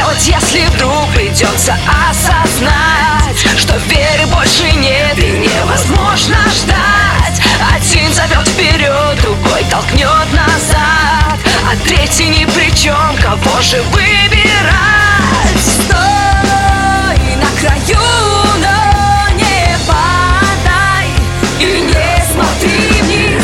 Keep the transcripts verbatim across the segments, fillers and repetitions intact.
делать, если вдруг придется осознать, что веры больше нет и невозможно ждать? Один зовет вперед, другой толкнет назад, а третий ни при чем, кого же выбирать? Стой на краю, но не падай, и не смотри вниз.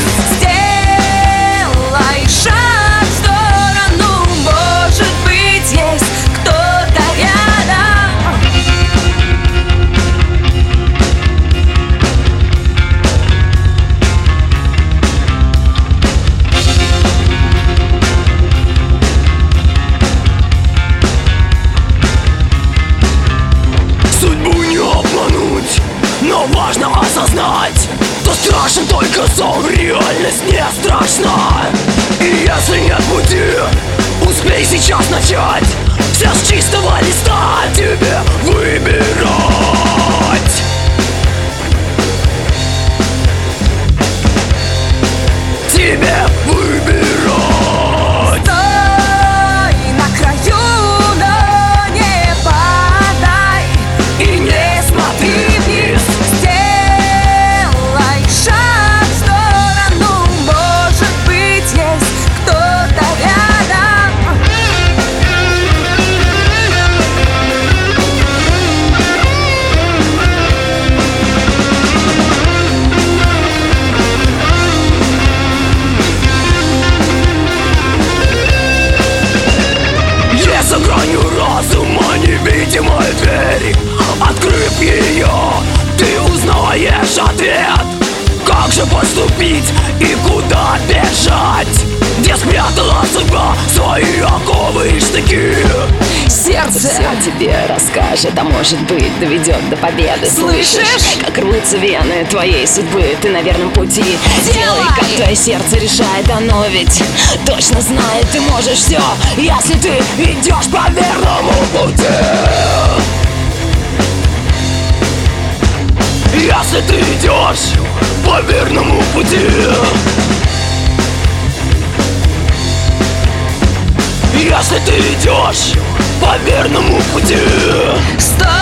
Сделай шаг в сторону, может быть, есть кто-то рядом. Судьбу не обмануть, но важно осознать, что страшен только сон, реальность не страшна. И если нет пути, успей сейчас начать. Все с чистого листа тебе выбирать. Тебе выбирать. Стой на краю, но не падай, И не смотри вниз. сделай шаг в сторону, может быть, есть кто-то рядом. Есть за гранью разума невидимая дверь. Открыв ее, ты узнаешь ответ. Как же поступить и куда бежать? Где спрятала судьба свои оковы и штыки? Сердце Все тебе расскажет, а может быть доведет до победы. Слышишь? Как рвутся вены твоей судьбы, ты на верном пути. Делай, как твое сердце решает, оно ведь точно знает, ты можешь все, если ты идешь по верному пути. Если ты идешь по верному пути. Если ты идешь по верному пути. Стой